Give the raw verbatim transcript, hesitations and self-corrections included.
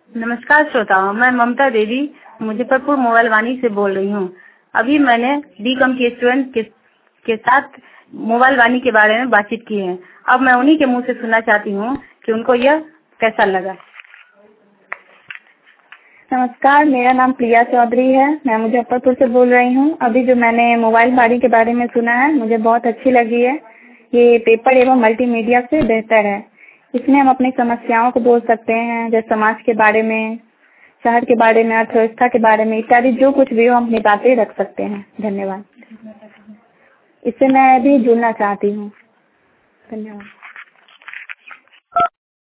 नमस्कार श्रोताओं, मैं ममता देवी मुजफ्फरपुर मोबाइल वाणी से बोल रही हूँ। अभी मैंने डी कम के स्टूडेंट के, के साथ मोबाइल वाणी के बारे में बातचीत की है। अब मैं उन्हीं के मुंह से सुनना चाहती हूँ कि उनको यह कैसा लगा। नमस्कार, मेरा नाम प्रिया चौधरी है। मैं मुजफ्फरपुर से बोल रही हूँ। अभी जो मैंने मोबाइल वाणी के बारे में सुना है, मुझे बहुत अच्छी लगी है। ये पेपर एवं मल्टीमीडिया से बेहतर है। इसमें हम अपनी समस्याओं को बोल सकते हैं, जैसे समाज के बारे में, शहर के बारे में, अर्थव्यवस्था के बारे में इत्यादि जो कुछ भी हो हम अपनी बातें रख सकते हैं। धन्यवाद। इससे मैं भी जुड़ना चाहती हूँ। धन्यवाद।